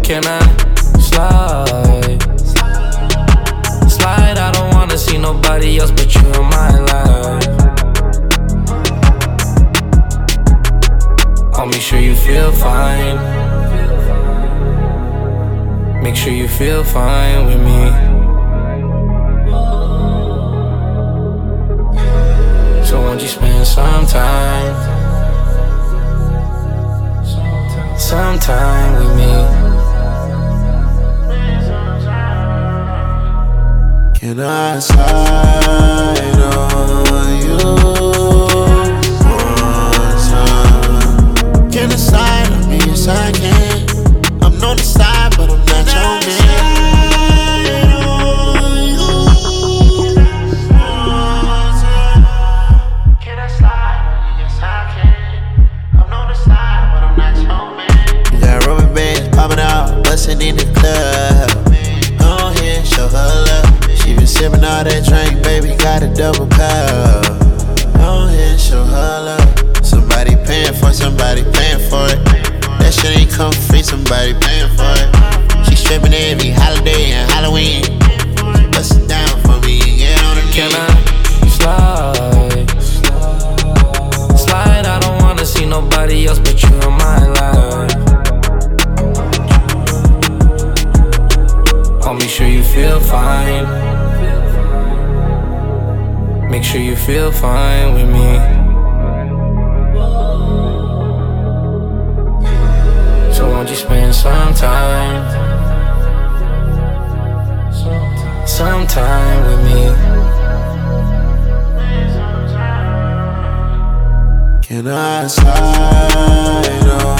Can I slide? Slide, I don't wanna see nobody else but you in my life. I'll make sure you feel fine. Make sure you feel fine with me. So won't you spend some time with me? Can I slide on you one time? Can I slide on me? Yes, I can. I'm on the side, but I'm not your man. Can I slide on you? Yes, I can. I'm on the side, but I'm not your man. You got rubber bands popping out, busting in the club. Go ahead, show her love. She been sipping all that drink, baby, got a double cup. Go ahead, show her love. Somebody paying for it. That shit ain't come free, somebody paying for it. She stripping every holiday and Halloween. Bust it down for me and get on her knees. Can I slide? Slide, I don't wanna see nobody else but you in my life. I'll make sure you feel fine. Make sure you feel fine with me. So won't you spend some time with me? Can I slide on